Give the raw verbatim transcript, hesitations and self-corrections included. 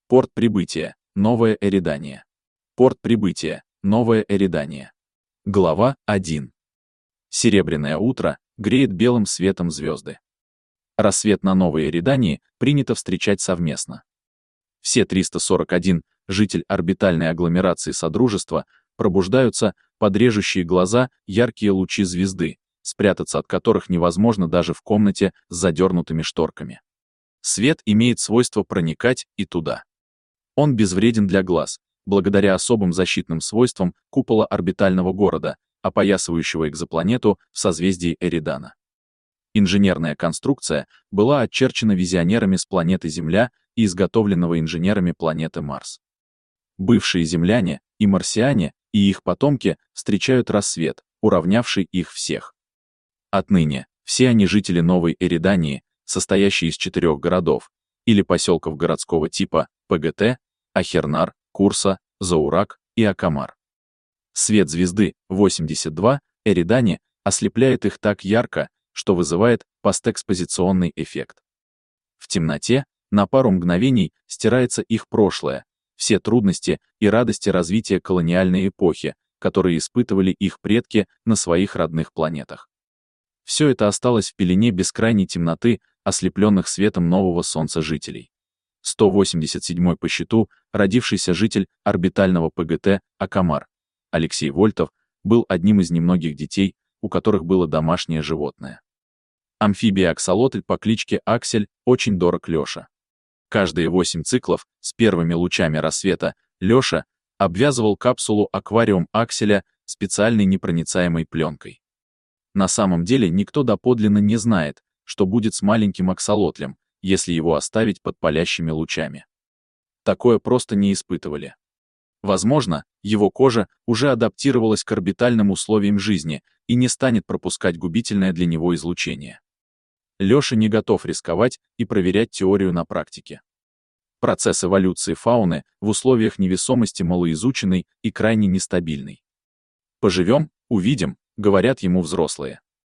Порт прибытия. Новое Эридания. Порт прибытия. Новое Эридания. Глава один. Серебряное утро греет белым светом звезды. Рассвет на Новой Эридании принято встречать совместно. Все триста сорок один житель орбитальной агломерации Содружества пробуждаются под режущие глаза яркие лучи звезды, спрятаться от которых невозможно даже в комнате с задернутыми шторками. Свет имеет свойство проникать и туда. Он безвреден для глаз, благодаря особым защитным свойствам купола орбитального города, опоясывающего экзопланету в созвездии Эридана. Инженерная конструкция была очерчена визионерами с планеты Земля и изготовленного инженерами планеты Марс. Бывшие земляне и марсиане и их потомки встречают рассвет, уравнявший их всех. Отныне все они жители Новой Эридании, состоящей из четырех городов или поселков городского типа ПГТ, Ахернар, Курса, Заурак и Акамар. Свет звезды восемьдесят два Эридани ослепляет их так ярко, что вызывает постэкспозиционный эффект. В темноте на пару мгновений стирается их прошлое, все трудности и радости развития колониальной эпохи, которые испытывали их предки на своих родных планетах. Все это осталось в пелене бескрайней темноты, ослепленных светом нового солнца жителей. сто восемьдесят седьмой по счету родившийся житель орбитального ПГТ Акамар, Алексей Вольтов, был одним из немногих детей, у которых было домашнее животное. Амфибия-аксолотль по кличке Аксель очень дорог Лёша. Каждые восемь циклов с первыми лучами рассвета Лёша обвязывал капсулу-аквариум Акселя специальной непроницаемой пленкой. На самом деле никто доподлинно не знает, что будет с маленьким аксолотлем, если его оставить под палящими лучами. Такое просто не испытывали. Возможно, его кожа уже адаптировалась к орбитальным условиям жизни и не станет пропускать губительное для него излучение. Лёша не готов рисковать и проверять теорию на практике. Процесс эволюции фауны в условиях невесомости малоизученный и крайне нестабильный. «Поживем, увидим», — говорят ему взрослые.